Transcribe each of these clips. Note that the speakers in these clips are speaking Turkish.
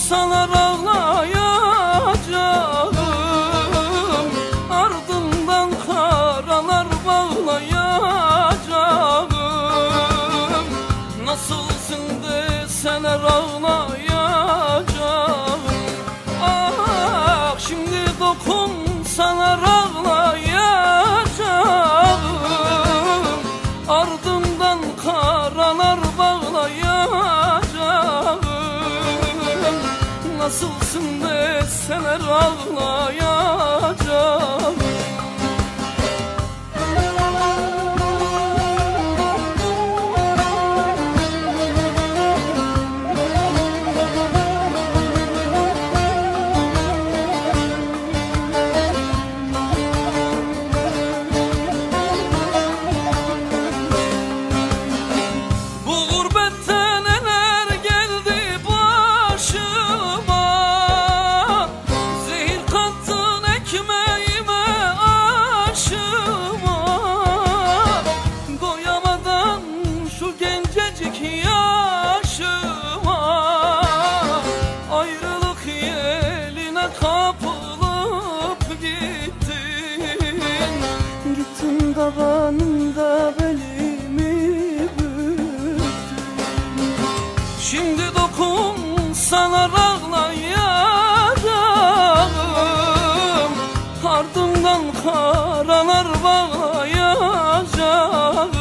dokunsalar ağlayacağım, ardından karalar bağlayacağım. Nasılsın deseler ağlayacağım. Ah, şimdi dokunsalar ağlayacağım, ardından karalar bağlayacağım. Nasılsın deseler ağlayacağım. Davanında belimi büktün. Şimdi dokunsalar ağlayacağım, ardından karalar bağlayacağım.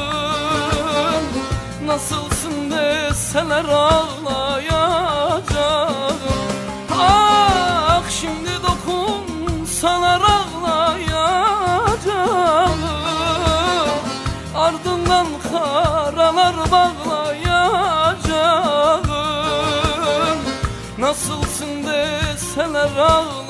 Nasılsın deseler ağlayacağım. Ah, şimdi dokunsalar ağlayacağım, ardından karalar bağlayacağım. Nasılsın deseler ağlayacağım.